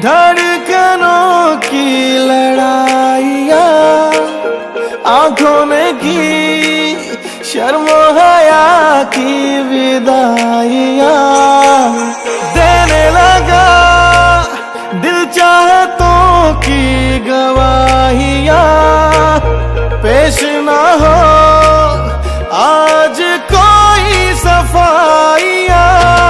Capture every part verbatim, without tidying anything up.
धड़कनों की लड़ाइया, आंखों में की शर्म हया की विदाइया, देने लगा दिल चाहतों की गवाहिया, पेश ना हो आज कोई सफाइया।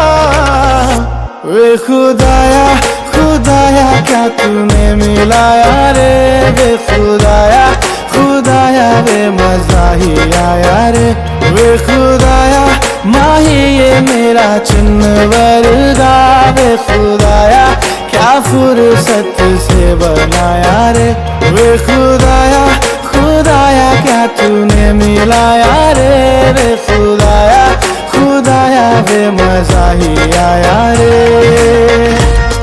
वे खुदाया खुदाया क्या तूने मिलाया रे, वे खुदाया खुदाया वे मजा ही आया रे, वे खुदाया माही ये मेरा चिन्हवर गा, वे खुदाया क्या फुर्सत से बनाया रे, वे खुदाया खुदाया क्या तूने मिलाया रे, वे खुदाया खुदाया वे मजा ही आया रे।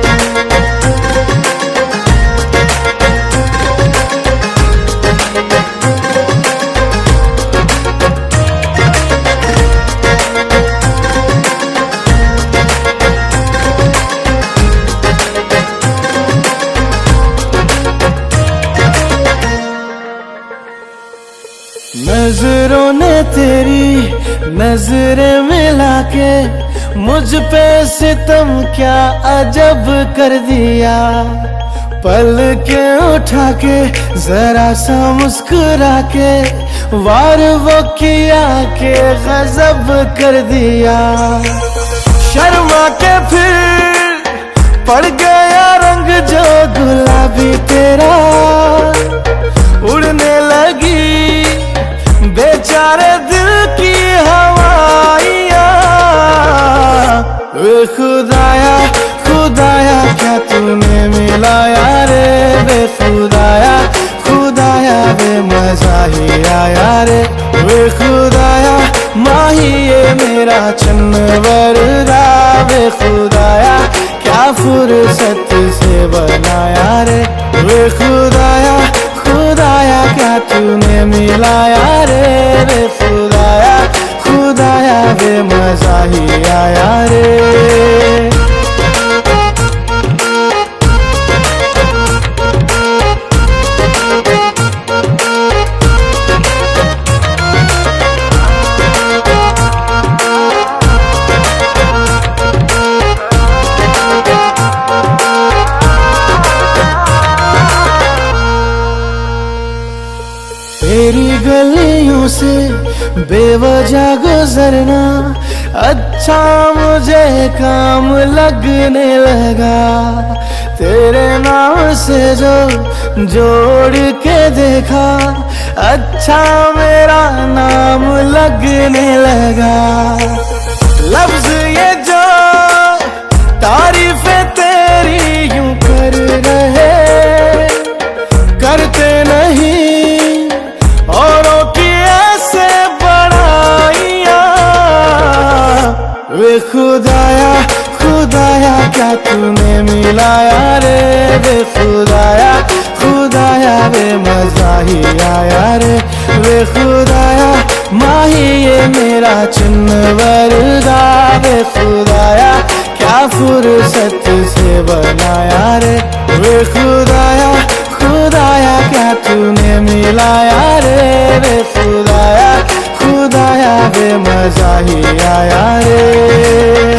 नजरों ने तेरी नजरें मिला के मुझ पे सितम क्या अजब कर दिया, पल के उठा के जरा सा मुस्कुरा के वार वो किया के गजब कर दिया। शर्मा के फिर पड़ गया रंग जो गुलाबी तेरा, उड़ने लगी बेचारे दिल की हवाइया। वे खुदाया खुदाया क्या तूने मिलाया रे, वे खुदाया खुदाया वे मजा ही आया रे, वे खुदाया माही ये मेरा चन्नवर गा, वे खुदाया क्या फुर्सत से बनाया रे, वे खुदाया खुदाया क्या तूने मिलाया रे, वे खुदाया खुदाया वे मजा ही आया रे। तेरी गलियों से बेवजह गुजरना अच्छा मुझे काम लगने लगा, तेरे नाम से जो जोड़ के देखा अच्छा मेरा नाम लगने लगा। लफ्ज ये जो तारीफें तेरी यूं कर रहे, करते नहीं औरों की ऐसे बड़ाइयां। वे खुदाया खुदाया क्या तूने मिलाया रे, वे खुदाया खुदाया वे मजा ही आया रे, वे खुदाया माही ये मेरा चिन्हवर गा, वे खुदाया क्या फुर्सत से बनाया रे, वे खुदाया खुदाया क्या तूने मिलाया रे, वे खुदाया खुदाया वे मजा ही आया रे।